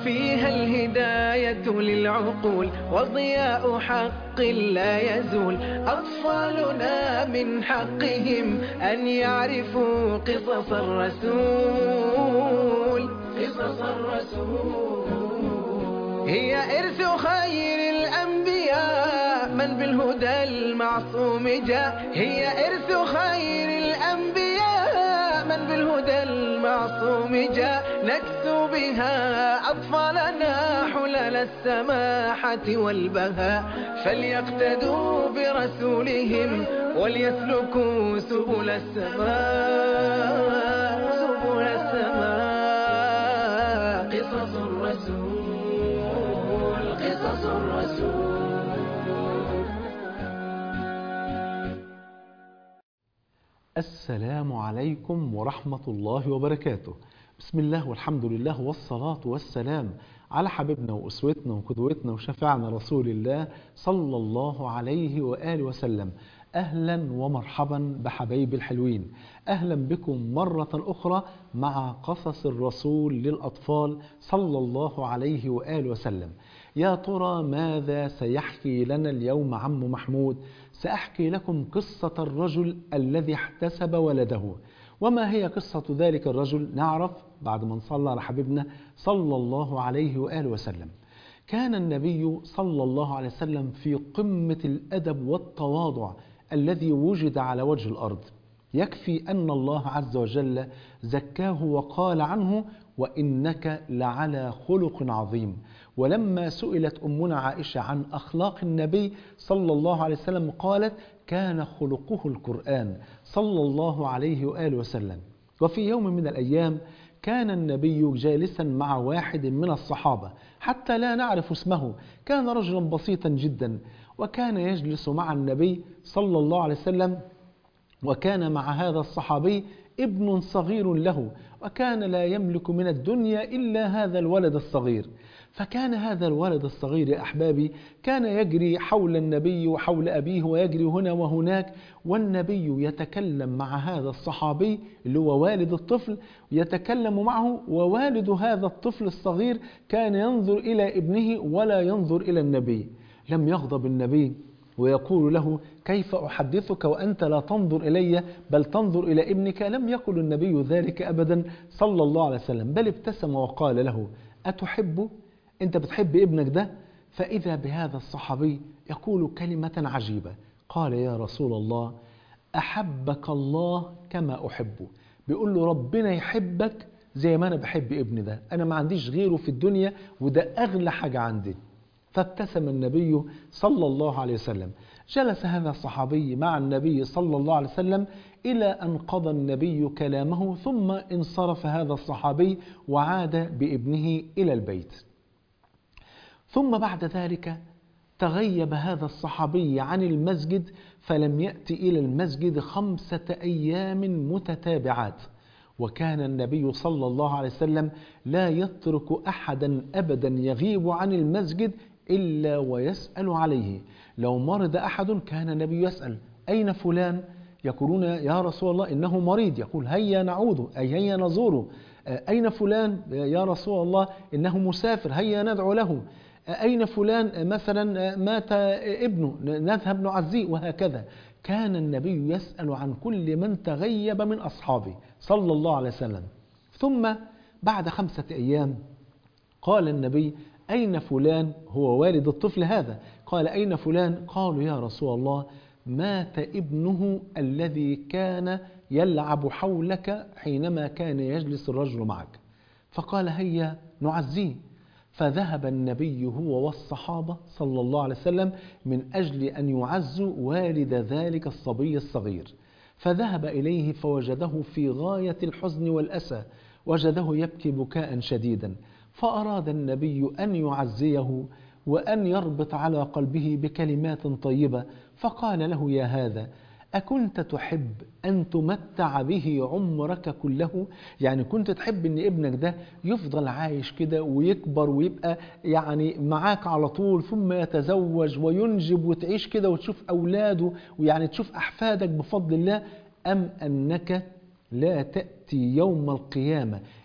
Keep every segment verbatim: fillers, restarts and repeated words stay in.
فيها الهداية للعقول وضياء حق لا يزول. أطفالنا من حقهم أن يعرفوا قصص الرسول، قصص الرسول هي إرث خير الأنبياء من بالهدى المعصوم جاء. هي إرث خير الأنبياء من بالهدى المعصوم جاء. نكسو بها أطفالنا حلل السماحة والبهاء، فليقتدوا برسولهم وليسلكوا سبل السماء، سبل السماء. قصص الرسول، قصص الرسول. السلام عليكم ورحمة الله وبركاته. بسم الله والحمد لله والصلاة والسلام على حبيبنا وأسوتنا وقدوتنا وشفيعنا رسول الله صلى الله عليه وآله وسلم. أهلا ومرحبا بحبايب الحلوين، أهلا بكم مرة أخرى مع قصص الرسول للأطفال صلى الله عليه وآله وسلم. يا ترى ماذا سيحكي لنا اليوم عم محمود؟ سأحكي لكم قصة الرجل الذي احتسب ولده. وما هي قصة ذلك الرجل؟ نعرف بعد ما نصلى على حبيبنا صلى الله عليه وآله وسلم. كان النبي صلى الله عليه وسلم في قمة الأدب والتواضع الذي وجد على وجه الأرض. يكفي أن الله عز وجل زكاه وقال عنه: وإنك لعلى خلق عظيم. ولما سئلت أمنا عائشة عن أخلاق النبي صلى الله عليه وسلم قالت: كان خلقه القرآن صلى الله عليه وآله وسلم. وفي يوم من الأيام كان النبي جالسا مع واحد من الصحابة حتى لا نعرف اسمه، كان رجلا بسيطا جدا، وكان يجلس مع النبي صلى الله عليه وسلم. وكان مع هذا الصحابي ابن صغير له، وكان لا يملك من الدنيا إلا هذا الولد الصغير. فكان هذا الولد الصغير يا أحبابي كان يجري حول النبي وحول أبيه، ويجري هنا وهناك، والنبي يتكلم مع هذا الصحابي اللي هو والد الطفل، يتكلم معه، ووالد هذا الطفل الصغير كان ينظر إلى ابنه ولا ينظر إلى النبي. لم يغضب النبي ويقول له: كيف أحدثك وأنت لا تنظر إلي بل تنظر إلى ابنك؟ لم يقل النبي ذلك أبدا صلى الله عليه وسلم، بل ابتسم وقال له: أتحبه؟ أنت بتحب ابنك ده؟ فإذا بهذا الصحابي يقول كلمة عجيبة، قال: يا رسول الله، أحبك الله كما أحبه. بيقول له: ربنا يحبك زي ما أنا بحب ابني ده، أنا ما عنديش غيره في الدنيا وده أغلى حاجة عندي. فابتسم النبي صلى الله عليه وسلم. جلس هذا الصحابي مع النبي صلى الله عليه وسلم إلى أن قضى النبي كلامه، ثم انصرف هذا الصحابي وعاد بابنه إلى البيت. ثم بعد ذلك تغيب هذا الصحابي عن المسجد، فلم يأتي إلى المسجد خمسة أيام متتابعات. وكان النبي صلى الله عليه وسلم لا يترك أحدا أبدا يغيب عن المسجد إلا ويسأل عليه. لو مرض أحد كان النبي يسأل: أين فلان؟ يقولون: يا رسول الله إنه مريض. يقول: هيا نعوده، أي هيا نزوره. أين فلان؟ يا رسول الله إنه مسافر، هيا ندعو له. أين فلان؟ مثلا مات ابنه، نذهب نعزيه. وهكذا كان النبي يسأل عن كل من تغيب من أصحابه صلى الله عليه وسلم. ثم بعد خمسة أيام قال النبي: أين فلان؟ هو والد الطفل هذا. قال: أين فلان؟ قالوا: يا رسول الله، مات ابنه الذي كان يلعب حولك حينما كان يجلس الرجل معك. فقال: هيا نعزيه. فذهب النبي هو والصحابة صلى الله عليه وسلم من أجل أن يعزوا والد ذلك الصبي الصغير. فذهب إليه فوجده في غاية الحزن والأسى، وجده يبكي بكاء شديدا. فأراد النبي أن يعزيه وأن يربط على قلبه بكلمات طيبة، فقال له: يا هذا، أكنت تحب أن تمتع به عمرك كله؟ يعني كنت تحب أن ابنك ده يفضل عايش كده ويكبر ويبقى يعني معاك على طول، ثم يتزوج وينجب وتعيش كده وتشوف أولاده ويعني تشوف أحفادك بفضل الله؟ أم أنك لا تأتي يوم القيامة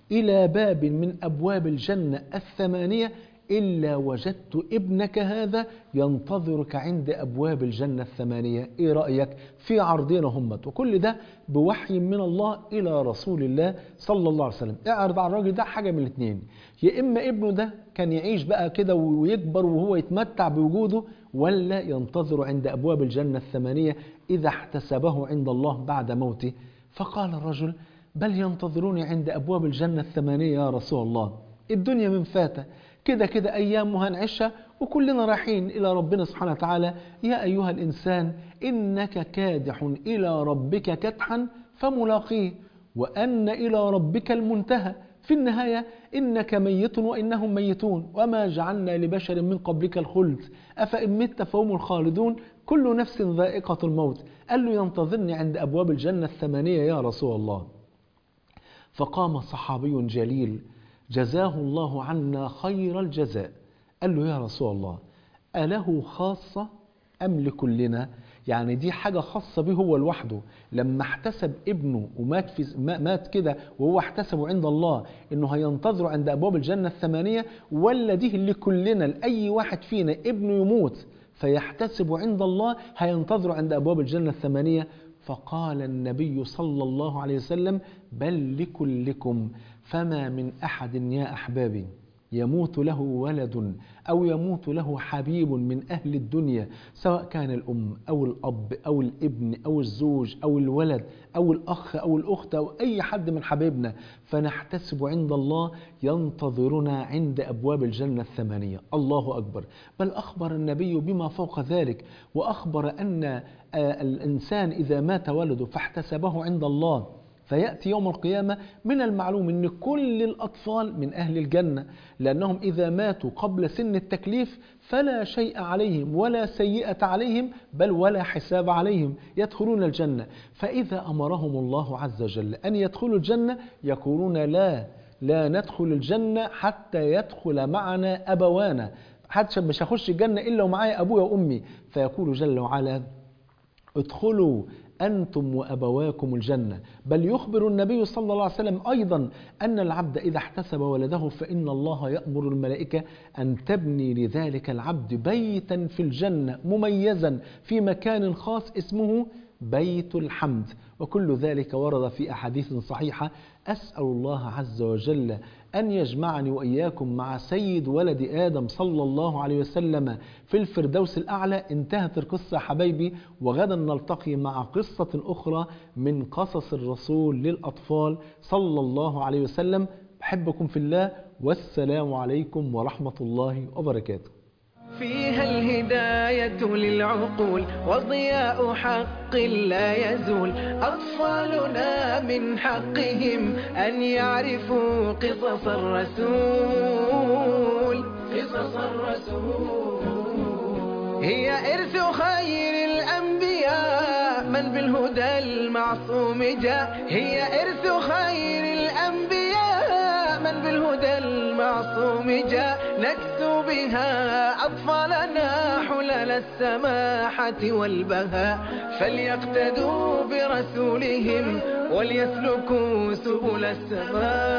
إلى باب من أبواب الجنة الثمانية إلا وجدت ابنك هذا ينتظرك عند أبواب الجنة الثمانية. إيه رأيك في عرضنا همت؟ وكل ده بوحي من الله إلى رسول الله صلى الله عليه وسلم. اعرض على الراجل ده حاجة من الاثنين، يا إما ابنه ده كان يعيش بقى كده ويكبر وهو يتمتع بوجوده، ولا ينتظر عند أبواب الجنة الثمانية إذا احتسبه عند الله بعد موته. فقال الرجل: بل ينتظروني عند أبواب الجنة الثمانية يا رسول الله، الدنيا من فاتة كده كده أيام هنعيشها وكلنا رايحين إلى ربنا سبحانه وتعالى. يا أيها الإنسان إنك كادح إلى ربك كدحا فملاقيه وأن إلى ربك المنتهى. في النهاية إنك ميت وإنهم ميتون وما جعلنا لبشر من قبلك الخلد أفإن مت فهم الخالدون كل نفس ذائقة الموت. قال له: ينتظرني عند أبواب الجنة الثمانية يا رسول الله. فقام صحابي جليل جزاه الله عنا خير الجزاء، قال له: يا رسول الله، أله خاصة أم لكلنا؟ يعني دي حاجة خاصة به هو لوحده لما احتسب ابنه ومات في مات كده وهو احتسبه عند الله انه هينتظر عند ابواب الجنة الثمانية، ولا دي لكلنا لأي واحد فينا ابنه يموت فيحتسب عند الله هينتظر عند ابواب الجنة الثمانية؟ فقال النبي صلى الله عليه وسلم: بل لكلكم، فما من أحد يا أحبابي يموت له ولد أو يموت له حبيب من أهل الدنيا، سواء كان الأم أو الأب أو الابن أو الزوج أو الولد أو الأخ أو الأخت أو أي حد من حبيبنا، فنحتسب عند الله ينتظرنا عند أبواب الجنة الثمانية. الله أكبر. بل أخبر النبي بما فوق ذلك، وأخبر أن الإنسان إذا مات ولده فاحتسبه عند الله فيأتي يوم القيامة من المعلوم أن كل الأطفال من أهل الجنة، لأنهم إذا ماتوا قبل سن التكليف فلا شيء عليهم ولا سيئة عليهم بل ولا حساب عليهم، يدخلون الجنة. فإذا أمرهم الله عز وجل أن يدخلوا الجنة يقولون: لا لا ندخل الجنة حتى يدخل معنا أبوانا، حتى مش هخش الجنة إلا ومعايا أبويا وأمي. فيقول جل وعلا: ادخلوا أنتم وأبواكم الجنة. بل يخبر النبي صلى الله عليه وسلم أيضا أن العبد إذا احتسب ولده فإن الله يأمر الملائكة أن تبني لذلك العبد بيتا في الجنة مميزا في مكان خاص اسمه بيت الحمد. وكل ذلك ورد في أحاديث صحيحة. أسأل الله عز وجل أن يجمعني وإياكم مع سيد ولد آدم صلى الله عليه وسلم في الفردوس الأعلى. انتهت القصة حبايبي، وغدا نلتقي مع قصة أخرى من قصص الرسول للأطفال صلى الله عليه وسلم. بحبكم في الله، والسلام عليكم ورحمة الله وبركاته. فيها الهداية للعقول وضياء حق لا يزول. أطفالنا من حقهم أن يعرفوا قصص الرسول. قصص الرسول هي إرث خير الأنبياء من بالهدى المعصوم جاء. هي إرث خير الأنبياء من بالهدى المعصوم جاء. نكسو بها أطفالنا حلل السماحة والبهاء. فليقتدوا برسولهم وليسلكوا سبل السماء.